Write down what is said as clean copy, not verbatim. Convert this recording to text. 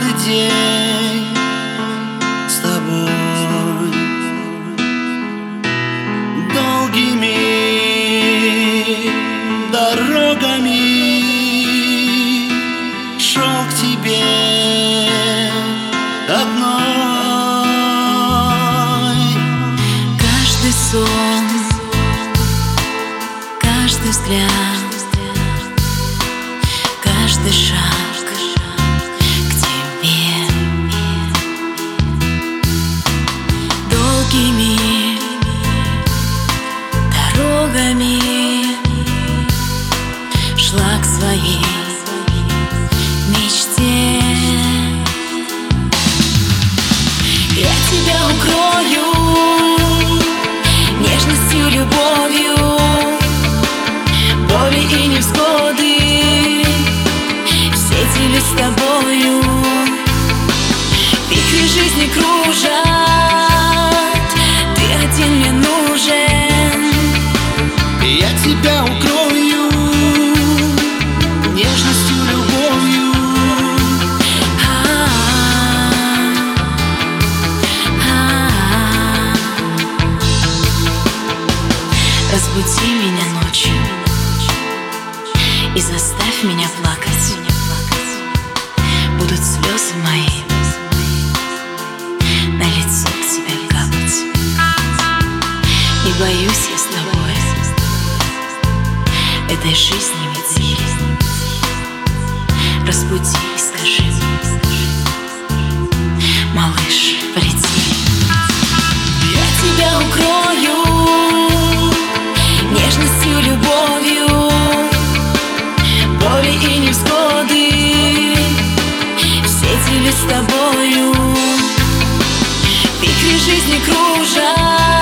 каждый день с тобой, долгими дорогами шел к тебе одной. Каждый сон, каждый взгляд, каждый шаг к тебе долгими дорогами шла к своей мечте. Я тебя укрою нежностью, любовью, боли и невзгоды встретили с тобою. Вихри жизни кружат, ты один мне нужен. Я тебя укрою нежностью, любовью. Разбуди меня ночью и заставь меня плакать. Будут слезы мои на лицо к тебе капать. Не боюсь я с тобой этой жизни метели. Разбуди и скажи: малыш, полетели. Я тебя укрою нежностью, любовью, боли и невзгоды встретили с тобою. Вихри жизни кружат,